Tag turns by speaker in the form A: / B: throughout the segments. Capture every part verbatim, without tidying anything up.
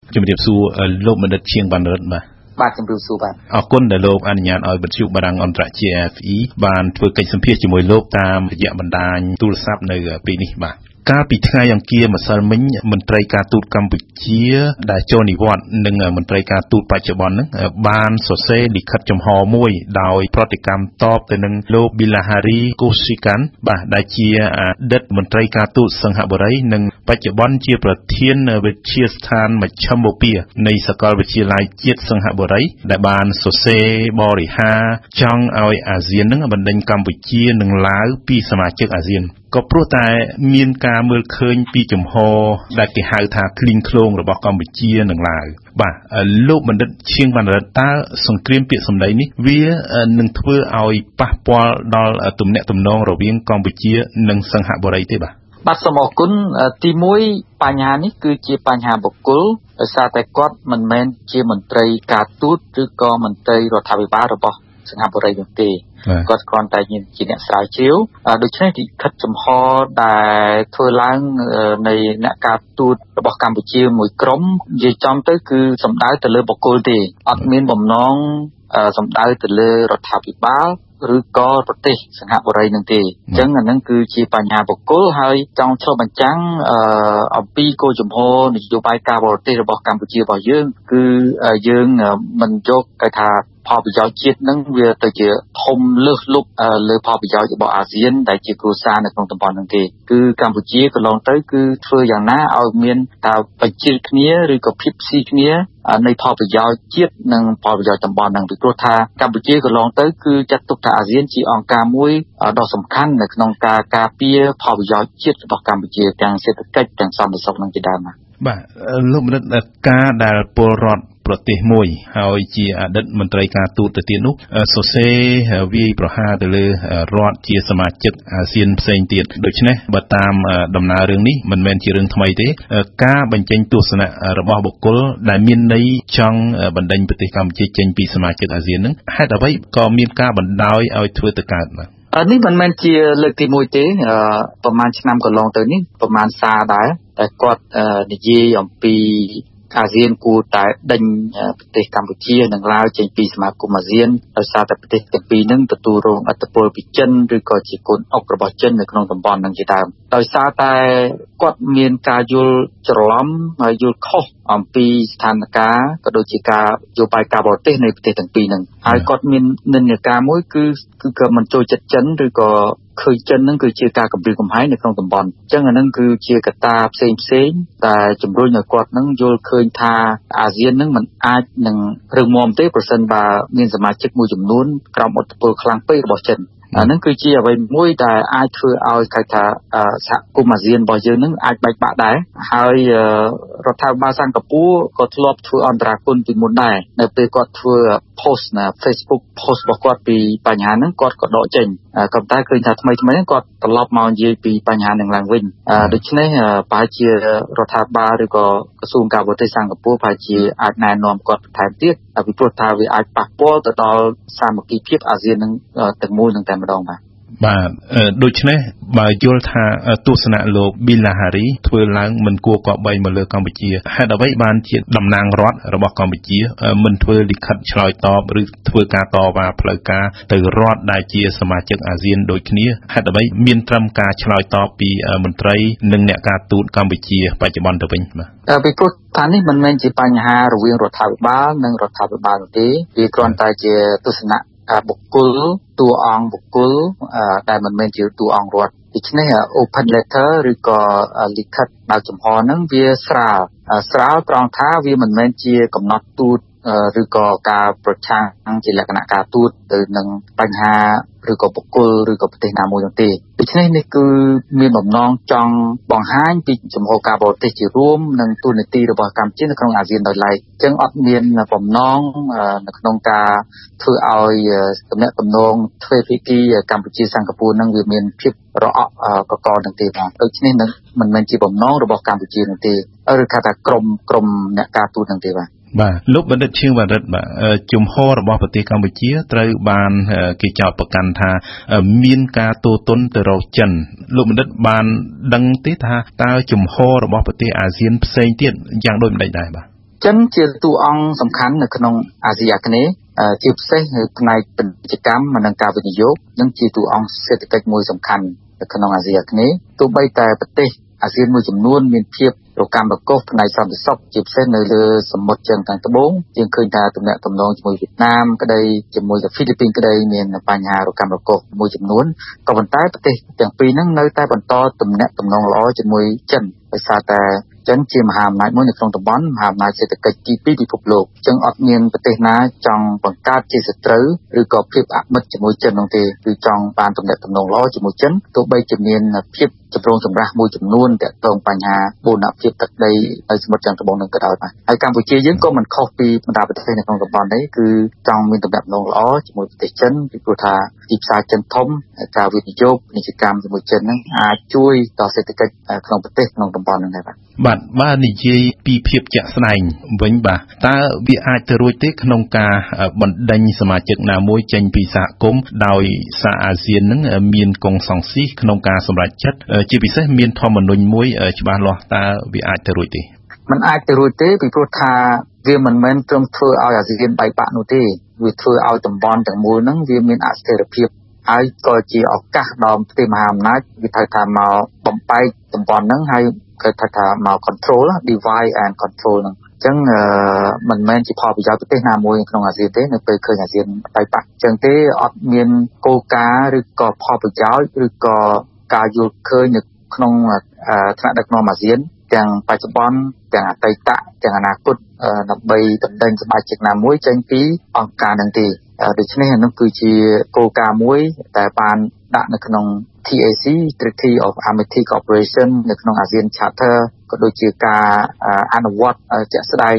A: ជំរាបសួរលោកបណ្ឌិតឈៀងវណ្ណរិទ្ធបាទ
B: បាទជំរាបសួរបាទ
A: អរគុណដែលលោកអនុញ្ញាតឲ្យវិទ្យុបារាំងអន្តរជាតិ អារ អេហ្វ អ៊ី បានធ្វើកិច្ចសម្ភាសន៍ជាមួយលោកតាមរយៈបណ្ដាញទូរស័ព្ទនៅពេលនេះបាទកាលពីថ្ងៃអង្គារម្សិលមិញមន្ត្រីការទូតកម្ពុជាដែលចូលនិវត្តន៍និងមន្ត្រីការទូតបច្ចុប្បន្នហ្នឹងបានសរសេរលិខិតចំហមួយដោយប្រតិកម្មតបទៅនឹងលោក Bilahari Kausikan បាទដែលជាអតីតមន្ត្រីការទូតសិង្ហបុរីនិងបច្ចុប្បន្នជាប្រធានវិទ្យាស្ថានមជ្ឈមបូព៌ានៃសាកលវិទ្យាល័យជាតិសិង្ហបុរីដែលបានសរសេរបរិហារចង់ឲ្យអាស៊ានហ្នឹងបណ្ដេញកម្ពុជានិងឡាវពីសមាជិកអាស៊ានក៏ព្រោះតែមានការមើលឃើញពីចំហដែលគេហៅថាឃ្លីងឃ្លោងរបស់កម្ពុជានិងឡាវបាទលោកបណ្ឌិតឈៀងវណ្ណរិទ្ធតើសង្គ្រាមពាក្យសម្ដីនេះវានឹងធ្វើឲ្យប៉ះពាល់ដល់ទំនាក់ទំនងរវាងកម្ពុជានិងសិង្ហបុរីទេបាទ
B: បាទសូមអរគុណទីមួយបញ្ហានេះគឺជាបញ្ហាបុគ្គលដោយសារតែគាត់មិនមែនជាមន្ត្រីការទូតឬក៏មន្ត្រីរដ្ឋាភិបាលរបស់សិង្ហបុរីនោះទេគាត់គ្រាន់តែជាអ្នកស្រាវជ្រាវដូច្នេះលិខិតចំហដែលធ្វើឡើងនៃអ្នកការទូតរបស់កម្ពុជាមួយក្រុមនិយាយចំទៅគឺសំដៅទៅលើបុគ្គលទេអត់មានបំណងសំដៅទៅលើរដ្ឋាភិបាលឬក៏ប្រទេសសិង្ហបុរីនឹងទេអញ្ចឹងអានឹងគឺជាបញ្ហាបុគ្គលហើយចង់ឆ្លុះបញ្ចាំងអំពីគោលជំហរនយោបាយការបរទេសរបស់កម្ពុជារបស់យើងគឺយើងមិនយកគេថាផលប្រយោជន៍ជាតិនឹងវាទៅជាធំលើសលប់លើផលប្រយោជន៍របស់អាស៊ានដែលជាគ្រួសារនៅក្នុងតំបន់នោះទេគឺកម្ពុជាកន្លងទៅគឺធ្វើយ៉ាងណាឲ្យមានតើបញ្ជាគ្នាឬក៏ភាពស៊ីគ្នានៃផលប្រយោជន៍ជាតិនិងផលប្រយោជន៍តំបន់ហ្នឹងពីព្រោះថាកម្ពុជាកន្លងទៅគឺចាត់ទុកថាអាស៊ានជាអង្គការមួយដ៏សំខាន់នៅក្នុងការការពារផលប្រយោជន៍ជាតិរបស់កម្ពុជាទាំងសេដ្ឋកិច្ចទាំងសន្តិសុខនិងជាដើម
A: បាទលោកមនិតការដែលពលរដ្ឋប្រទេសមួយហើយជាអតីតមន្ត្រីការទូតទៅទៀតនោះសរសេរវាយប្រហារទៅលើរដ្ឋជាសមាជិកអាស៊ានផ្សេងទៀតដូច្នេះបើតាមដំណើររឿងនេះមិនមែនជារឿងថ្មីទេការបញ្ចេញទស្សនៈរបស់បុគ្គលដែលមានន័យចង់បណ្ដេញប្រទេសកម្ពុជាចេញពីសមាជិកអាស៊ាននឹងហេតុអ្វីក៏មានការបណ្ដោយឲ្យធ្វើទៅកើតបាទ
B: នេះមិនមែនជាលើកទីមួយទេប្រហែលឆ្នាំកន្លងទៅនេះប្រហែលសារដែរតែគាត់និយាយអំពីអាស៊ានគួរតែដេញប្រទេសកម្ពុជានិងឡាវចេញពីសមាគមអាស៊ានដោយសារតែប្រទេសទាំងពីរនឹងទទួលរងឥទ្ធិពលពីចិនឬក៏ជាកូនអុករបស់ចិននៅក្នុងតំបន់នឹងជាដើមដោយសារតែគាត់មានការយល់ច្រឡំហើយយល់ខុសអំពីស្ថានភាពក៏ដូចជាការយោបាយការបរទេសនៃប្រទេសទាំងពីរនឹងហើយគាត់មាននិន្នាការមួយគឺគឺក៏មិនចូលចិត្តចិនឬក៏ឃើញចិននឹងគឺជាការគំរាមកំហែងនៅក្នុងតំបន់អញ្ចឹងអានឹងគឺជាកត្តាផ្សេងផ្សេងតែជំរុញឲ្យគាត់នឹងយល់ឃើញថាអាស៊ាននឹងមិនអាចនឹងរឹងមាំទេប្រសិនបើមានសមាជិកមួយចំនួនក្រោមឥទ្ធិពលខ្លាំងពេករបស់ចិនអានឹងគឺជាអ្វីមួយដែលអាចធ្វើឲ្យគេថាសហគមន៍អាស៊ានរបស់យើងនឹងអាចបែកបាក់ដែរហើយរដ្ឋាភិបាលសិង្ហបុរីក៏ធ្លាប់ធ្វើអន្តរាគមន៍ពីមុនដែរនៅពេលគាត់ធ្វើ post ណា Facebook post របស់គាត់ពីបញ្ហាហ្នឹងគាត់ក៏ដកចេញក៏តែឃើញថាថ្មីថ្មីហ្នឹងគាត់ត្រឡប់មកនិយាយពីបញ្ហាហ្នឹងឡើងវិញដូច្នេះប្រហែលជារដ្ឋាភិបាលឬក៏ក្រសួងការបរទេសសិង្ហបុរីប្រហែលជាអាចណែនាំគាត់បន្ថែមទៀតពីព្រោះថាវាអាចប៉ះពាល់ទៅដល់សាមគ្គីភាពអាស៊ាននឹងទាំងមូលនឹងតែម្ដងបាទ
A: បាទដូច្នេះបើយល់ថាទស្សនៈលោក Bilahari ធ្វើឡើងមិនគួរគប្បីមកលើកម្ពុជាហេតុអ្វីបានជាតំណាងរដ្ឋរបស់កម្ពុជាមិនធ្វើលិខិតឆ្លើយតបឬធ្វើការតវ៉ាផ្លូវការទៅរដ្ឋដែលជាសមាជិកអាស៊ានដូចគ្នាហេតុអ្វីមានត្រឹមការឆ្លើយតបពីមន្ត្រីនិងអ្នកការទូតកម្ពុជាបច្ចុប្បន្នទៅវិញ
B: បាទពីព្រោះថានេះមិនមែនជាបញ្ហារវាងរដ្ឋាភិបាលនិងរដ្ឋាភិបាលទេវាគ្រាន់តែជាទស្សនៈបុគ្គលតួអង្គបុគ្គលដែលមិនមែនជាតួអង្គរដ្ឋដូច្នេះ open letter ឬក៏លិខិតបើកចំហហ្នឹងវាស្រាលស្រាលត្រង់ថាវាមិនមែនជាកំណត់ទូតឬក៏ការប្រឆាំងជាលក្ខណៈការទូតទៅនឹងបញ្ហាឬក៏បុគ្គលឬក៏ប្រទេសណាមួយនោះទេដូច្នេះនេះគឺមានបំណងចង់បង្ហាញពីចំហការបរទេសជារួមនិងទូនាទីរបស់កម្ពុជានៅក្នុងអាស៊ានដោយឡែកអញ្ចឹងអត់មានបំណងនៅក្នុងការធ្វើឲ្យទំនាក់ទំនងទ្វេភាគីកម្ពុជាសិង្ហបុរីនឹងវាមានភាពរអកកកនឹងទេបាទដូច្នេះនឹងមិនមែនជាបំណងរបស់កម្ពុជានោះទេឬថាថាក្រមក្រមអ្នកការទូតនឹងទេបាទ
A: បាទលោកបណ្ឌិតឈៀងវណ្ណរិទ្ធបាទជំហររបស់ប្រទេសកម្ពុជាត្រូវបានគេចោទប្រកាន់ថាមានការទោទណ្ឌទៅរកចិនលោកបណ្ឌិតបានដឹងទេថាតើជំហររបស់ប្រទេសអាស៊ានផ្សេងទៀតយ៉ាងដូចម្តេចដែរបាទ
B: ចិនជាតួអង្គសំខាន់នៅក្នុងអាស៊ីអាគ្នេយ៍ជាពិសេសនៅផ្នែកពាណិជ្ជកម្មនិងការវិនិយោគនិងជាតួអង្គសេដ្ឋកិច្ចមួយសំខាន់នៅក្នុងអាស៊ីអាគ្នេយ៍ទោះបីតែប្រទេសអាស៊ានមួយចំនួនមានភាពរកាំរកូសផ្នែកសន្តិសុខជាពិសេសនៅលើសមុទ្រជើងខាងត្បូងយើងឃើញថាទំនាក់ទំនងជាមួយវៀតណាមក្តីជាមួយហ្វីលីពីនក្តីមានបញ្ហារកាំរកូសមួយចំនួនក៏ប៉ុន្តែប្រទេសទាំងពីរហ្នឹងនៅតែបន្តទំនាក់ទំនងល្អជាមួយចិនដោយសារតែចិនជាមហាអំណាចមួយនៅក្នុងតំបន់មហាអំណាចសេដ្ឋកិច្ចទីពីរពិភពលោកអញ្ចឹងអត់មានប្រទេសណាចង់បង្កើតជាសត្រូវឬក៏ភាពអមិត្តជាមួយចិននោះទេគឺចង់បានទំនាក់ទំនងល្អជាមួយចិនទោះបីជាមានភាពចម្រូងចម្រាសមួយចំនួនទាក់ទងបញ្ហាបូរណភាពទឹកដីនៅសមុទ្រយ៉ាងត្បូងនឹងក៏ដោយបាទហើយកម្ពុជាយើងក៏មិនខុសពីបណ្ដាប្រទេសនៅក្នុងតំបន់នេះគឺចង់មានទំនាក់ទំនងល្អជាមួយប្រទេសចិនពីព្រោះថាទីផ្សារចិនធំការវិនិយោគពាណិជ្ជកម្មជាមួយចិនហ្នឹងអាចជួយដល់សេដ្ឋកិច្ចក្នុងប្រទេសក្នុងតំបន់ហ្នឹងដែរបាទ
A: បាទបើនិយាយពីភាពជាក់ស្ដែងវិញបាទតើវាអាចទៅរួចទេក្នុងការបណ្ដេញសមាជិកណាមួយចេញពីសហគមន៍ដោយសារអាស៊ាននឹងមានកុងសង្ស៊ីក្នុងការសម្រេចចិត្តជាពិសេសមានធម្មនុញ្ញមួយច្បាស់លាស់តើវាអាចទៅរួចទេ
B: มันអាចទៅរួចទេពីព្រោះថាវាមិនមែនត្រឹមធ្វើឲ្យអាស៊ានបែកបាក់នោះទេវាធ្វើឲ្យតំបន់ទាំងមូលហ្នឹងវាមានអស្ថិរភាពហើយក៏ជាឱកាសដល់ប្រទេសមហាអំណាចវាត្រូវថាមកបំបែកតំបន់ហ្នឹងហើយគេថាថាមក control divide and control ហ្នឹងអញ្ចឹងមិនមែនជាផលប្រយោជន៍ប្រទេសណាមួយក្នុងអាស៊ានទេនៅពេលឃើញអាស៊ានបែកបាក់អញ្ចឹងទេអត់មានគោលការណ៍ឬក៏ផលប្រយោជន៍ឬក៏ការយល់ឃើញនៅក្នុងថ្នាក់ដឹកនាំអាស៊ានទាំងបច្ចុប្បន្នទាំងអតីតទាំងអនាគតដើម្បីបណ្ដេញសមាជិកណាមួយចេញពីអង្គការនឹងទេដូច្នេះនោះគឺជាគោលការណ៍មួយដែលបានដាក់នៅក្នុង T A C Treaty of Amity Cooperation នៅក្នុង ASEAN Charter ក៏ដូចជាការអនុវត្តជាក់ស្ដែង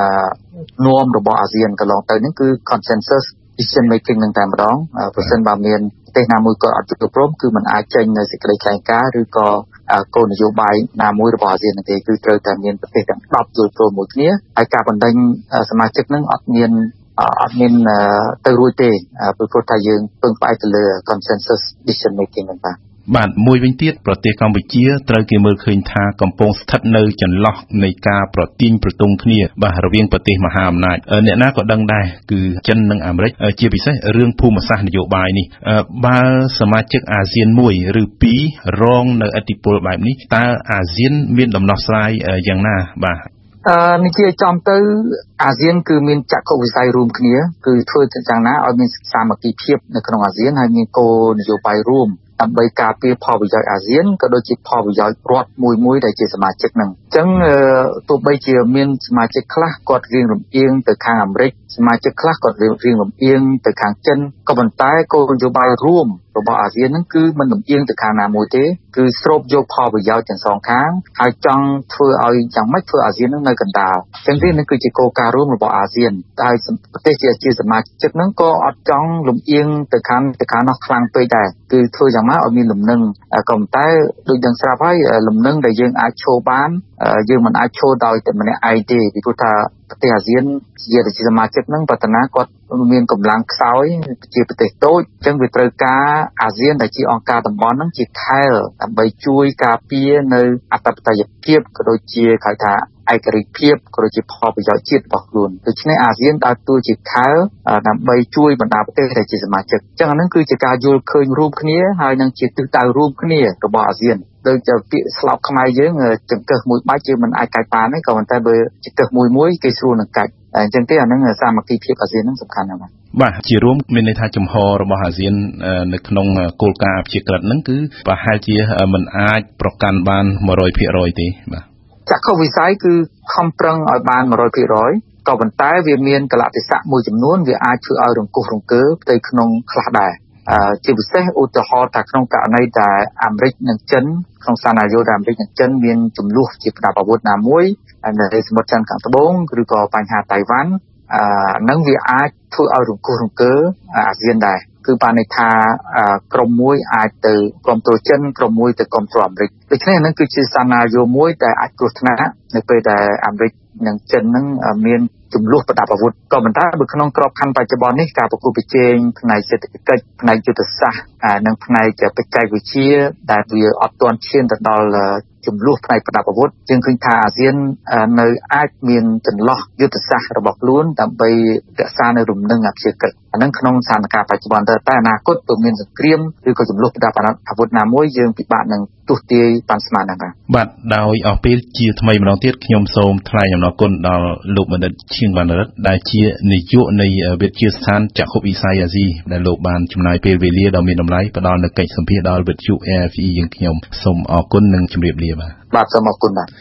B: norm របស់អាស៊ានកន្លងទៅនេះគឺ consensus decision making នឹងតែម្ដងប្រសិនបើមានប្រទេសណាមួយក៏អត់យល់ព្រមគឺมันអាចចេញនៅសេចក្តីថ្លែងការណ៍ឬក៏គោលនយោបាយណាមួយរបស់អាស៊ាននោះទេគឺត្រូវតែមានប្រទេសទាំងដប់យល់ព្រមមួយគ្នាហើយការបណ្ដេញសមាជិកនឹងអត់មានអត់មានទៅរួចទេព្រោះថាយើងពឹងផ្អែកទៅលើ consensus decision making ហ្នឹងបាទ
A: បាទមួយវិញទៀតប្រទេសកម្ពុជាត្រូវគេមើលឃើញថាកំពុងស្ថិតនៅចន្លោះនៃការប្រទាញប្រទង់គ្នាបាទរវាងប្រទេសមហាអំណាចអ្នកណាក៏ដឹងដែរគឺចិននិងអាមេរិកជាពិសេសរឿងភូមិសាស្ត្រនយោបាយនេះបើសមាជិកអាស៊ានមួយឬពីររងនៅឥទ្ធិពលបែបនេះតើអាស៊ានមានដំណោះស្រាយយ៉ាងណាបាទ
B: អឺនេះជាចំទៅអាស៊ានគឺមានចក្ខុវិស័យរួមគ្នាគឺធ្វើយ៉ាងណាឲ្យមានសាមគ្គីភាពនៅក្នុងអាស៊ានហើយមានគោលនយោបាយរួមដើម្បីការពារផលប្រយោជន៍អាស៊ានក៏ដូចជាផលប្រយោជន៍រដ្ឋមួយមួយដែលជាសមាជិកហ្នឹងអញ្ចឹងទោះបីជាមានសមាជិកខ្លះគាត់រៀងរំអៀងទៅខាងអាមេរិកសមាជិកខ្លះគាត់រៀងរំអៀងទៅខាងចិនក៏ប៉ុន្តែគោលនយោបាយរួមរបស់អាស៊ានហ្នឹងគឺមិនលំអៀងទៅខាងណាមួយទេគឺស្រូបយកផលប្រយោជន៍ទាំងសងខាងហើយចង់ធ្វើឲ្យយ៉ាងម៉េចធ្វើអាស៊ានហ្នឹងនៅកណ្ដាលអញ្ចឹងទេនេះគឺជាគោលការណ៍រួមរបស់អាស៊ានហើយប្រទេសជាជាសមាជិកហ្នឹងក៏អត់ចង់លំអៀងទៅខាងទៅខាងនោះខ្លាំងពេកដែរគឺធ្វើយ៉ាងម៉េចឲ្យមានលំនឹងក៏ប៉ុន្តែដូចយើងស្រាប់ហើយលំនឹងដែលយើងអាចឈរបានយើងមិនអាចឈរដោយតែម្នាក់ឯងទេពីព្រោះថាប្រទេសអាស៊ានជាសមាជិកហ្នឹងបតនាគាត់មានកម្លាំងខ្សោយជាប្រទេសតូចអញ្ចឹងវាត្រូវការអាស៊ានដែលជាអង្គការតំបន់ហ្នឹងជាខែលដើម្បីជួយការពារនៅអធិបតេយ្យភាពក៏ដូចជាហៅថាឯករាជ្យភាពក៏ដូចជាផលប្រយោជន៍ជាតិរបស់ខ្លួនដូច្នេះអាស៊ានដើរតួជាខែលដើម្បីជួយបណ្ដាប្រទេសដែលជាសមាជិកអញ្ចឹងអាហ្នឹងគឺជាការយល់ឃើញរួមគ្នាហើយនឹងជាទិសដៅរួមគ្នារបស់អាស៊ានដូចជាពាក្យស្លោកខ្មែរយើងចង្កឹះមួយបាច់យើងមិនអាចកាច់បានទេក៏ប៉ុន្តែបើចង្កឹះមួយមួយគេស្រួលនឹងកាច់អញ្ចឹងទេអាហ្នឹងសាមគ្គីភាពអាស៊ានហ្នឹងសំខាន់ណាស់
A: បាទជារួមមានន័យថាចំហរបស់អាស៊ាននៅក្នុងគោលការណ៍អព្យាក្រឹតហ្នឹងគឺប្រហែលជាមិនអាចប្រកាន់បានone hundred percentទេបាទ
B: ចក្ខុវិស័យគឺខំប្រឹងឲ្យបានone hundred percentក៏ប៉ុន្តែវាមានកលៈទេសៈមួយចំនួនវាអាចធ្វើឲ្យរង្គោះរង្គើផ្ទៃក្នុងខ្លះដែរជាពិសេសឧទាហរណ៍ថាក្នុងករណីដែលអាមេរិកនិងចិនក្នុងស្ថានភាពដែលអាមេរិកនិងចិនមានចំនួនជាផ្ដាប់អាវុធណាមួយនៅសមុទ្រចិនខាងត្បូងឬក៏បញ្ហាតៃវ៉ាន់នឹងវាអាចធ្វើឲ្យរង្គោះរង្គើអាស៊ានដែរគឺបានន័យថាក្រុមមួយអាចទៅគ្រប់គ្រងចិនក្រុមមួយទៅគ្រប់គ្រងអាមេរិកដូច្នេះហ្នឹងគឺជាស្ថានភាពមួយដែលអាចគ្រោះថ្នាក់នៅពេលដែលអាមេរិកនិងចិនហ្នឹងមានចំនួនប្រដាប់អាវុធក៏ប៉ុន្តែនៅក្នុងក្របខ័ណ្ឌបច្ចុប្បន្ននេះការប្រគល់ប្រជែងផ្នែកសេដ្ឋកិច្ចផ្នែកយុទ្ធសាស្ត្រនិងផ្នែកបច្ចេកវិទ្យាដែលវាអត់ទាន់ឈានទៅដល់ចំនួនផ្នែកប្រដាប់អាវុធយើងឃើញថាអាស៊ាននៅអាចមានចន្លោះយុទ្ធសាស្ត្ររបស់ខ្លួនដើម្បីរក្សានៅរំនឹងអព្យាក្រឹតអានឹងក្នុងស្ថានភាពបច្ចុប្បន្នតែអនាគតទៅមានសង្គ្រាមឬក៏ចំនួនប្រដាប់អាវុធណាមួយយើងពិបាកនឹងទស្សទាយបានស្មានហ្នឹងបាទ
A: បាទដោយអស់ពេលជាថ្មីម្ដងទៀតខ្ញុំសូមថ្លែងអំណរគុណដល់លោកបណ្ឌិតឈៀងវណ្ណរិទ្ធដែលជានាយកនៃវិទ្យាស្ថានចក្ខុវិស័យអាស៊ីដែលលោកបានចំណាយពេលវេលាដ៏មានតម្លៃផ្ដល់នូវកិច្ចសម្ភាសន៍ដល់វិទ្យុ A F E យើងខ្ញុំសូមអរគុណនិងជម្រាបលាបាទ
B: បាទសូមអរគុណបាទ